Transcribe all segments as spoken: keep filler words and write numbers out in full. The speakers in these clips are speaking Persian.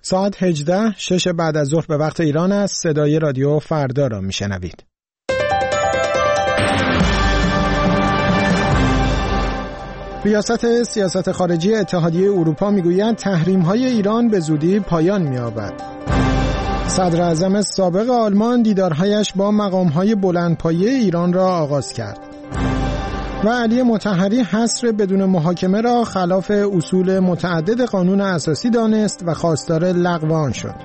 ساعت هجده شش بعد از ظهر به وقت ایران است. صدای رادیو فردا را میشنوید. ریاست سیاست خارجی اتحادیه اروپا میگوید تحریم‌های ایران به زودی پایان می‌یابد. صدر اعظم سابق آلمان دیدارهایش با مقام‌های بلندپایه ایران را آغاز کرد. و علی مطهری حصر بدون محاکمه را خلاف اصول متعدد قانون اساسی دانست و خواستار لغو آن شد.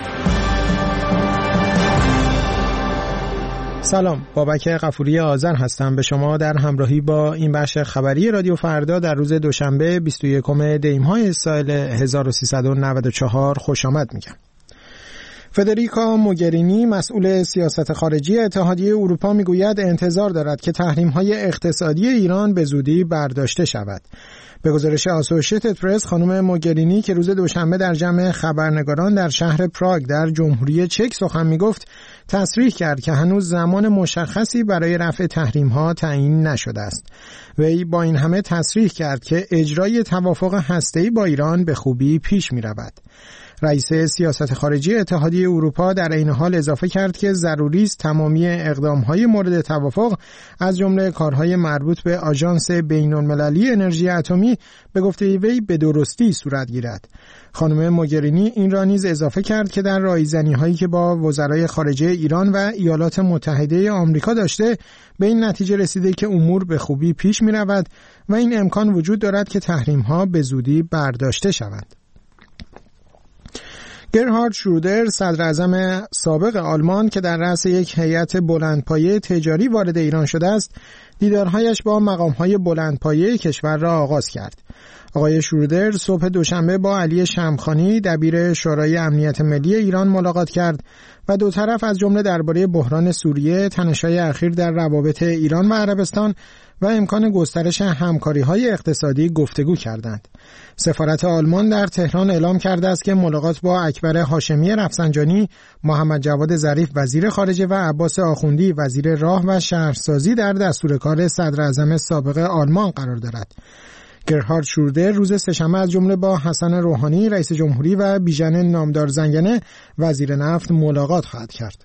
سلام، بابک غفوری آذر هستم. به شما در همراهی با این بخش خبری رادیو فردا در روز دوشنبه بیست و یکم دی‌ماه سال هزار و سیصد و نود و چهار خوش آمد میگم. فدریکا موگرینی مسئول سیاست خارجی اتحادیه اروپا میگوید انتظار دارد که تحریم‌های اقتصادی ایران به زودی برداشته شود. به گزارش آسوشیتد پرس، خانم موگرینی که روز دوشنبه در جمع خبرنگاران در شهر پراگ در جمهوری چک سخن میگفت، تصریح کرد که هنوز زمان مشخصی برای رفع تحریم‌ها تعیین نشده است. وی با این همه تصریح کرد که اجرای توافق هسته‌ای با ایران به خوبی پیش می‌رود. رئیس سیاست خارجی اتحادیه اروپا در این حال اضافه کرد که ضروری است تمامی اقدام‌های مورد توافق از جمله کارهای مربوط به آژانس بین‌المللی انرژی اتمی به گفته وی به درستی صورت گیرد. خانم موگرینی این را نیز اضافه کرد که در رایزنی‌هایی که با وزرای خارجه ایران و ایالات متحده آمریکا داشته به این نتیجه رسیده که امور به خوبی پیش می‌رود و این امکان وجود دارد که تحریم‌ها به زودی برداشته شوند. گرهارد شرودر، صدر اعظم سابق آلمان که در رأس یک هیئت بلندپایه تجاری وارد ایران شده است، دیدارهایش با مقام‌های بلندپایه کشور را آغاز کرد. آقای شرودر صبح دوشنبه با علی شمخانی دبیر شورای امنیت ملی ایران ملاقات کرد و دو طرف از جمله درباره بحران سوریه، تنش‌های اخیر در روابط ایران و عربستان و امکان گسترش همکاری‌های اقتصادی گفتگو کردند. سفارت آلمان در تهران اعلام کرده است که ملاقات با اکبر هاشمی رفسنجانی، محمد جواد ظریف وزیر خارجه و عباس آخوندی وزیر راه و شهرسازی در دستور کار صدر اعظم سابق آلمان قرار دارد. گرهارد شرودر روز سه‌شنبه از جمله با حسن روحانی رئیس جمهوری و بیژن نامدار زنگنه وزیر نفت ملاقات خواهد کرد.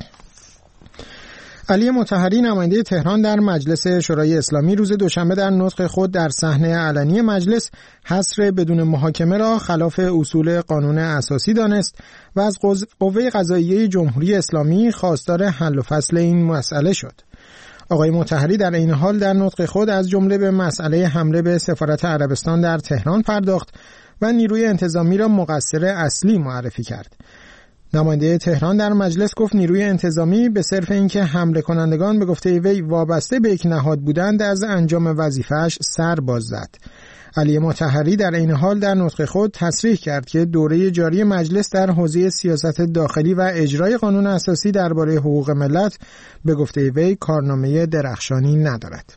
علی مطهری نماینده تهران در مجلس شورای اسلامی روز دوشنبه در نطق خود در صحنه علنی مجلس حصر بدون محاکمه را خلاف اصول قانون اساسی دانست و از قوه قضاییه جمهوری اسلامی خواستار حل و فصل این مسئله شد. آقای مطهری در این حال در نطق خود از جمله به مسئله حمله به سفارت عربستان در تهران پرداخت و نیروی انتظامی را مقصر اصلی معرفی کرد. نماینده تهران در مجلس گفت نیروی انتظامی به صرف اینکه حمله کنندگان به گفته وی وابسته به یک نهاد بودند از انجام وظیفه‌اش سر باز زد. علی مطهری در این حال در نطق خود تصریح کرد که دوره جاری مجلس در حوزه سیاست داخلی و اجرای قانون اساسی درباره حقوق ملت به گفته وی کارنامه درخشانی ندارد.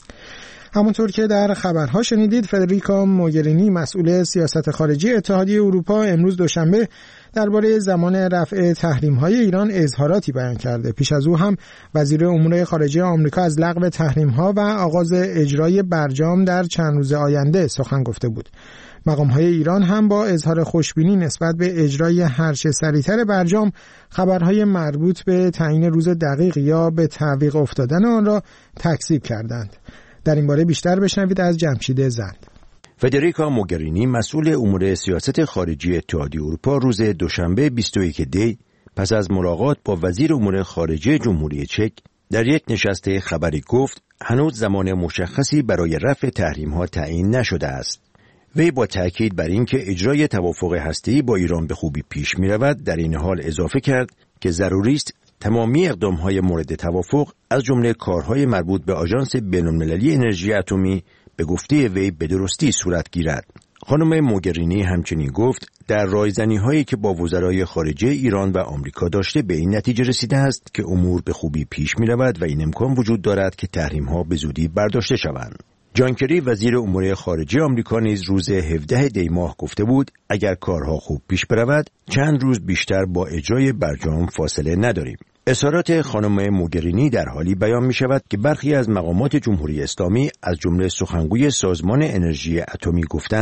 همونطور که در خبرها شنیدید، فدریکا موگرینی مسئول سیاست خارجی اتحادیه اروپا امروز دوشنبه درباره زمان رفع تحریم‌های ایران اظهاراتی بیان کرده. پیش از او هم وزیر امور خارجه آمریکا از لغو تحریم‌ها و آغاز اجرای برجام در چند روز آینده سخن گفته بود. مقام‌های ایران هم با اظهار خوشبینی نسبت به اجرای هرچه سریعتر برجام خبرهای مربوط به تعیین روز دقیق یا به تعویق افتادن آن را تکذیب کردند. در این باره بیشتر بشنوید از جمشید زند. فدریکا موگرینی مسئول امور سیاست خارجی اتحادیه اروپا روز دوشنبه بیست و یک دی پس از ملاقات با وزیر امور خارجه جمهوری چک در یک نشست خبری گفت هنوز زمان مشخصی برای رفع تحریم‌ها تعیین نشده است. وی با تأکید بر اینکه اجرای توافق هسته‌ای با ایران به خوبی پیش می‌رود در این حال اضافه کرد که ضروری است تمامی اقدام‌های مورد توافق از جمله کارهای مربوط به آژانس بین‌المللی انرژی اتمی به گفته وی به درستی صورت گیرد. خانم موگرینی همچنین گفت در رایزنی‌هایی که با وزرای خارجه ایران و آمریکا داشته به این نتیجه رسیده است که امور به خوبی پیش می‌رود و این امکان وجود دارد که تحریم‌ها به زودی برداشته شوند. جان کری وزیر امور خارجه آمریکا نیز روز هفدهم دی ماه گفته بود اگر کارها خوب پیش برود چند روز بیشتر با اجرای برجام فاصله نداریم. اظهارات خانم موگرینی در حالی بیان می شود که برخی از مقامات جمهوری اسلامی از جمله سخنگوی سازمان انرژی اتمی گفتند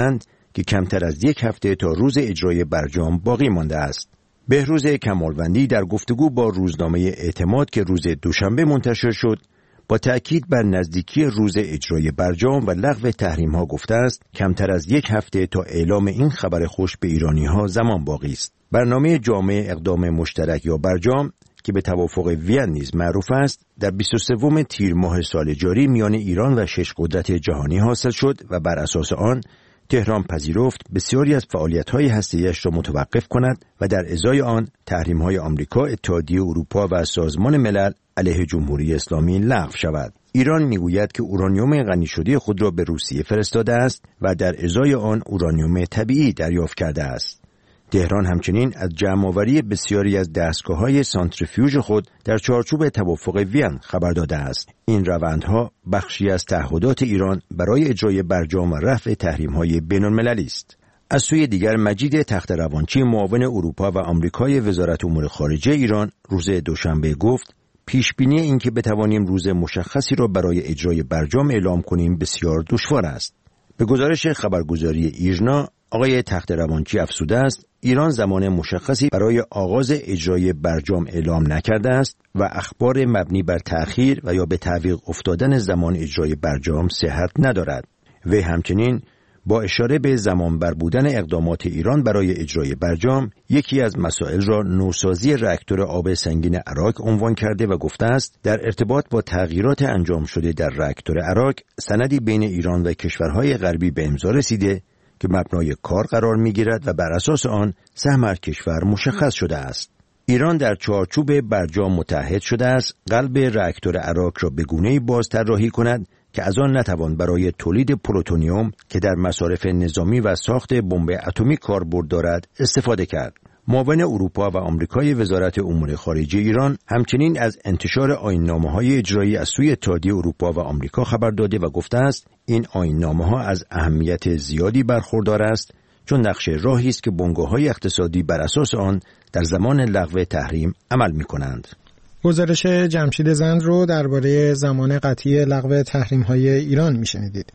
که کمتر از یک هفته تا روز اجرای برجام باقی مانده است. بهروز کمالوندی در گفتگو با روزنامه اعتماد که روز دوشنبه منتشر شد، با تأکید بر نزدیکی روز اجرای برجام و لغو تحریم‌ها گفته است کمتر از یک هفته تا اعلام این خبر خوش به ایرانی‌ها زمان باقی است. برنامه جامع اقدام مشترک یا برجام که به توافق وین نیز معروف است، در بیست و سوم تیر ماه سال جاری میان ایران و شش قدرت جهانی حاصل شد و بر اساس آن تهران پذیرفت بسیاری از فعالیت‌های هسته‌ای‌اش را متوقف کند و در ازای آن تحریم‌های آمریکا، اتحادیه اروپا و سازمان ملل علیه جمهوری اسلامی لغو شود. ایران میگوید که اورانیوم غنی شده خود را به روسیه فرستاده است و در ازای آن اورانیوم طبیعی دریافت کرده است. تهران همچنین از جمع‌آوری بسیاری از دستگاه‌های سانتریفیوژ خود در چارچوب توافق وین خبر داده است. این روندها بخشی از تعهدات ایران برای اجرای برجام و رفع تحریم‌های بین‌المللی است. از سوی دیگر مجید تخت‌روانچی معاون اروپا و آمریکای وزارت امور خارجه ایران روز دوشنبه گفت پیشبینی این که بتوانیم روز مشخصی را برای اجرای برجام اعلام کنیم بسیار دشوار است. به گزارش خبرگزاری ایرنا، آقای تخت‌روانچی افزوده است ایران زمان مشخصی برای آغاز اجرای برجام اعلام نکرده است و اخبار مبنی بر تأخیر و یا به تعویق افتادن زمان اجرای برجام صحت ندارد. و همچنین با اشاره به زمانبر بودن اقدامات ایران برای اجرای برجام، یکی از مسائل را نوسازی راکتور آب سنگین عراق عنوان کرده و گفته است در ارتباط با تغییرات انجام شده در راکتور عراق، سندی بین ایران و کشورهای غربی به امضا رسیده که مبنای کار قرار می‌گیرد و بر اساس آن سهم هر کشور مشخص شده است. ایران در چارچوب برجام متحد شده است قلب راکتور عراق را به گونه‌ای باز طراحی کند که از آن نتوان برای تولید پلوتونیوم که در مصارف نظامی و ساخت بمب اتمی کاربرد دارد استفاده کرد. معاون اروپا و آمریکای وزارت امور خارجه ایران همچنین از انتشار آیین‌نامه‌های اجرایی از سوی اتحادیه اروپا و آمریکا خبر داده و گفته است این آیین‌نامه‌ها از اهمیت زیادی برخوردار است چون نقش راهی است که بنگاه‌های اقتصادی بر اساس آن در زمان لغو تحریم عمل می‌کنند. گزارش جمشید زند رو درباره زمان قطعی لغو تحریم‌های ایران می‌شنیدید.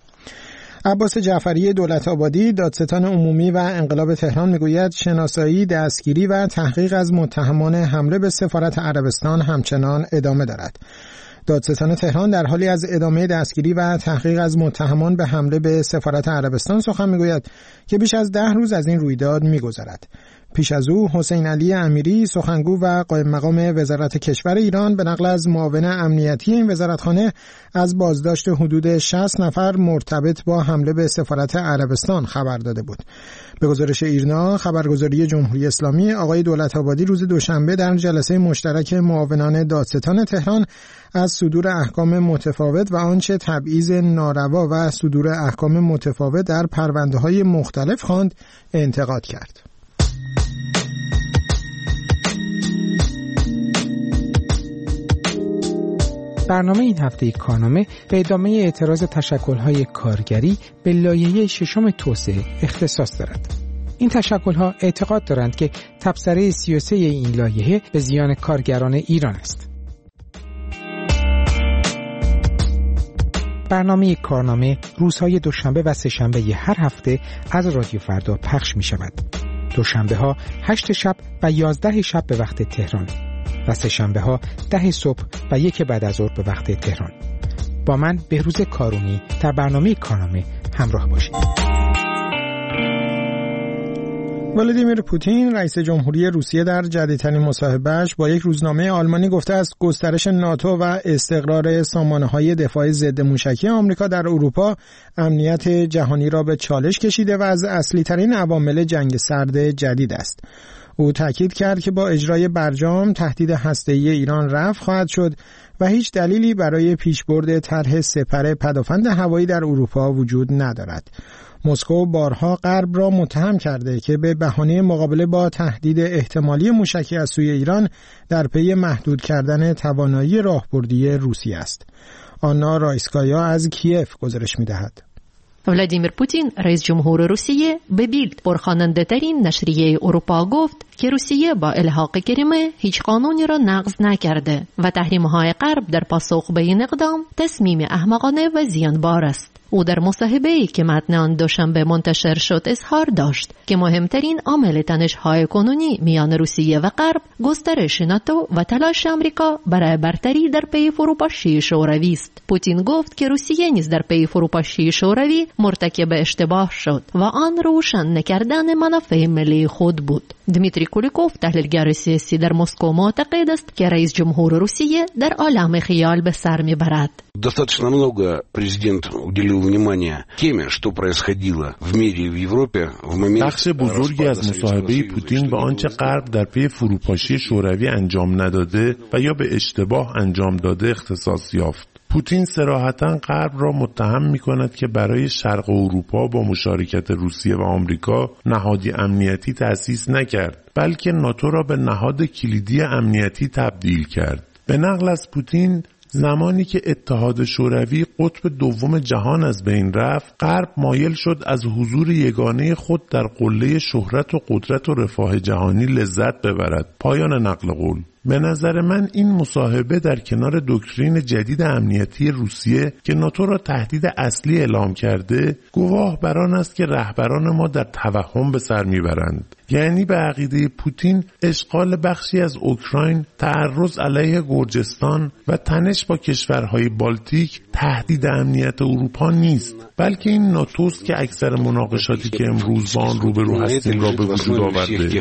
عباس جعفری دولت آبادی دادستان عمومی و انقلاب تهران میگوید شناسایی، دستگیری و تحقیق از متهمان حمله به سفارت عربستان همچنان ادامه دارد. دادستان تهران در حالی از ادامه دستگیری و تحقیق از متهمان به حمله به سفارت عربستان سخن میگوید که بیش از ده روز از این رویداد میگذرد. پیش از او حسین علی امیری سخنگو و قائم مقام وزارت کشور ایران به نقل از معاون امنیتی این وزارتخانه از بازداشت حدود شصت نفر مرتبط با حمله به سفارت عربستان خبر داده بود. به گزارش ایرنا، خبرگزاری جمهوری اسلامی، آقای دولت آبادی روز دوشنبه در جلسه مشترک معاونان دادستان تهران از صدور احکام متفاوت و آنچه تبعیض ناروا و صدور احکام متفاوت در پرونده‌های مختلف خواند انتقاد کرد. برنامه این هفته کارنامه به ادامه اعتراض تشکل‌های کارگری به لایحه ششم توسعه اختصاص دارد. این تشکل‌ها اعتقاد دارند که تبصره سی و سه این لایحه به زیان کارگران ایران است. برنامه کارنامه روزهای دوشنبه و سه‌شنبه هر هفته از رادیو فردا پخش می‌شود. دوشنبه ها هشت شب و یازده شب به وقت تهران و سه‌شنبه ها ده صبح و یک بعد از ظهر به وقت تهران. با من بهروز کارونی در برنامه کارنامه همراه باشید. ولادیمیر پوتین رئیس جمهوری روسیه در جدیدترین مصاحبه‌اش با یک روزنامه آلمانی گفته است گسترش ناتو و استقرار سامانه‌های دفاع ضد موشکی آمریکا در اروپا امنیت جهانی را به چالش کشیده و از اصلی‌ترین عوامل جنگ سرد جدید است. او تاکید کرد که با اجرای برجام تهدید هسته‌ای ایران رفع خواهد شد و هیچ دلیلی برای پیشبرد طرح سپر پدافند هوایی در اروپا وجود ندارد. مسکو بارها غرب را متهم کرده که به بهانه مقابله با تهدید احتمالی موشکی از سوی ایران در پی محدود کردن توانایی راهبردی روسیه است. آنا رایسکایا از کیف گزارش می‌دهد. ولادیمیر پوتین رئیس جمهور روسیه به بیلد پرخواننده ترین نشریه اروپا گفت که روسیه با الحاق کریمه هیچ قانونی را نقض نکرده و تحریم‌های غرب در پاسخ به این اقدام تصمیم احمقانه و زیانبار است. او در مصاحبه‌ای که متن آن دوشنبه منتشر شد اظهار داشت که مهمترین عامل تنش‌های کنونی میان روسیه و غرب گسترش ناتو و تلاش آمریکا برای برتری در پی فروپاشی شوروی است. پوتین گفت که روسیه نیز در پی فروپاشی شوروی مرتکب اشتباه شد و آن روشن نکردن منافع ملی خود بود. دمیتری کولیکوف تحلیلگر سیاسی در مسکو معتقد است که رئیس جمهور روسیه در عالم خیال به سر میبرد. Достаточно много президент уделил внимания теме, что происходило в мире и в Европе в момент. بخش بزرگی از مصاحبه پوتین به آنچه غرب در پی فروپاشی شوروی انجام نداده و یا به اشتباه انجام داده اختصاص یافت. پوتین صراحتاً غرب را متهم می‌کند که برای شرق اروپا با مشارکت روسیه و آمریکا نهادی امنیتی تأسیس نکرد، بلکه ناتو را به نهاد کلیدی امنیتی تبدیل کرد. به نقل از پوتین، زمانی که اتحاد شوروی قطب دوم جهان از بین رفت، غرب مایل شد از حضور یگانه خود در قله شهرت و قدرت و رفاه جهانی لذت ببرد. پایان نقل قول. به نظر من این مصاحبه در کنار دکترین جدید امنیتی روسیه که ناتو را تهدید اصلی اعلام کرده، گواه بر آن است که رهبران ما در توهم به سر میبرند. یعنی به عقیده پوتین اشغال بخشی از اوکراین، تعرض علیه گرجستان و تنش با کشورهای بالتیک تهدید امنیت اروپا نیست، بلکه این ناتوست که اکثر مناقشاتی که امروز با آن روبرو هستیم را به وجود آورده.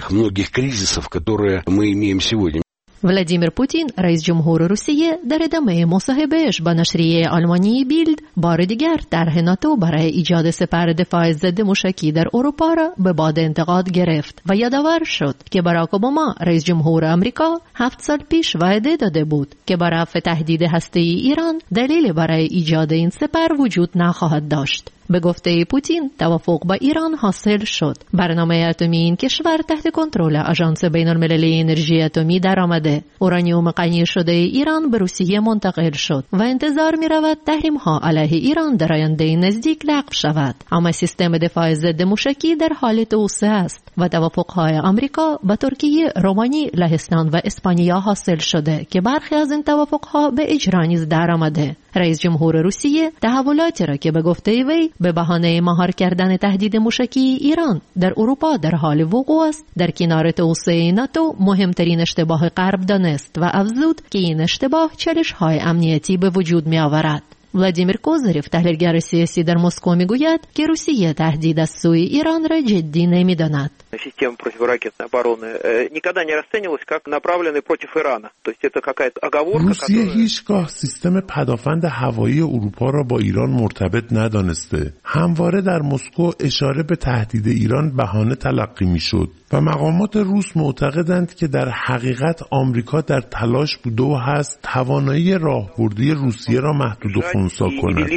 ولادیمیر پوتین رئیس جمهور روسیه در ادامه مصاحبهش با نشریه آلمانی بیلد بار دیگر طرح ناتو برای ایجاد سپر دفاع ضد موشکی در اروپا را به باد انتقاد گرفت و یادآور شد که باراک اوباما رئیس جمهور آمریکا هفت سال پیش وعده داده بود که با رفع تهدید هسته‌ای ایران دلیل برای ایجاد این سپر وجود نخواهد داشت. به گفته پوتین توافق با ایران حاصل شد. برنامه اتمی این کشور تحت کنترل آژانس بین‌المللی انرژی اتمی درآمده. اورانیوم غنی شده ایران به روسیه منتقل شد و انتظار می رود تحریم ها علیه ایران در آینده نزدیک لغو شود. اما سیستم دفاع ضد موشکی در حال توسعه است و توافق های آمریکا با ترکیه، رومانی، لهستان و اسپانیا حاصل شده که برخی از این توافق ها به اجرا نیز درآمده. رئیس جمهور روسیه تحولاتی را که به گفته وی به بهانه مهار کردن تهدید موشکی ایران در اروپا در حال وقوع است، در کنار توسعه ناتو مهمترین اشتباه غرب دانست و افزود که این اشتباه چالش‌های امنیتی به وجود می‌آورد. ولادیمیر کوزریف تحلیلگر سیاسی در مسکو میگوید که روسیه تهدید از سوی ایران را جدی نمی‌داند. Система противоракетной обороны никогда не расценивалась как направленная против Ирана. То есть это какая-то оговорка. روسیه هیچگاه سیستم پدافند هوایی اروپا را با ایران مرتبط ندانسته. همواره در مسکو اشاره به تهدید ایران بهانه تلقی میشد و مقامات روس معتقدند که در حقیقت آمریکا در تلاش بوده و هست توانایی راهبردی روسیه را محدود و خنثی کند.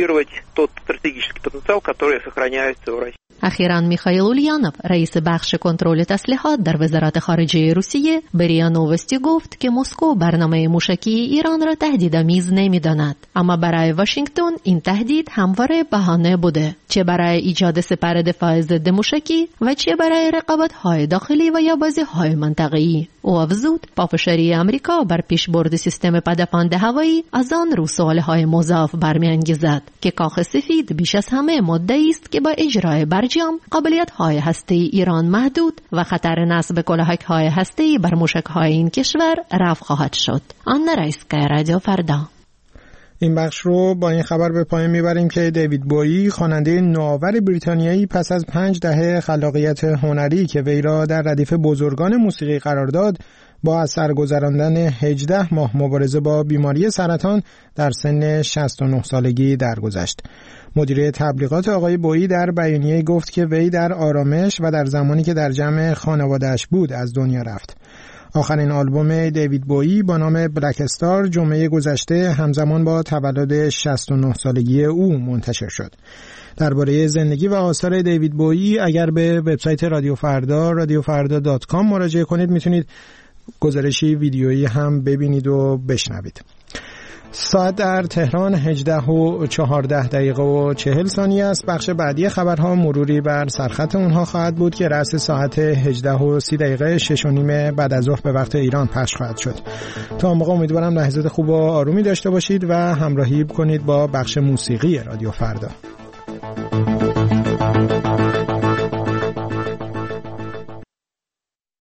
اخیراً میخائیل اولیانوف رئیس بخش کنترل تسلیحات در وزارت خارجه روسیه به ریا نووستی گفت که مسکو برنامه موشکی ایران را تهدیدآمیز نمی‌داند، اما برای واشنگتن این تهدید همواره بهانه بوده، چه برای ایجاد سپر دفاع ضد موشکی و چه برای رقابت‌های داخلی و یا بازی‌های منطقه‌ای. او افزود پافشاری آمریکا بر پیشبرد سیستم پدافند هوایی از آن رو سوال‌های مضاعف برمی‌انگیزد که کاخ سفید بیش از همه مدعی است که با اجرای برجام قابلیت‌های هسته‌ای ایران محدود و خطر نصب کلاهک‌های هسته‌ای بر موشک‌های این کشور رفع خواهد شد. آن رئیس رادیو فردا. این بخش رو با این خبر به پایان میبریم که دیوید بویی خواننده نوآور بریتانیایی پس از پنج دهه خلاقیت هنری که وی را در ردیف بزرگان موسیقی قرار داد، با از سر گذراندن هجده ماه مبارزه با بیماری سرطان در سن شصت و نه سالگی درگذشت. مدیر تبلیغات آقای بویی در بیانیه گفت که وی در آرامش و در زمانی که در جمع خانواده‌اش بود از دنیا رفت. آخرین آلبوم دیوید بویی با نام بلک استار جمعه گذشته همزمان با تولد شصت و نه سالگی او منتشر شد. درباره زندگی و آثار دیوید بویی اگر به وبسایت رادیو فردا رادیو فردا دات کام مراجعه کنید میتونید گزارشی ویدیویی هم ببینید و بشنوید. ساعت در تهران هجده و چهارده دقیقه و چهل ثانیه است. بخش بعدی خبرها مروری بر سرخط اونها خواهد بود که رأس ساعت هجده و سی دقیقه شش و نیم بعد از ظهر به وقت ایران پخش خواهد شد. تا اون موقع امیدوارم لحظات خوب و آرومی داشته باشید و همراهی کنید با بخش موسیقی رادیو فردا. شنوید.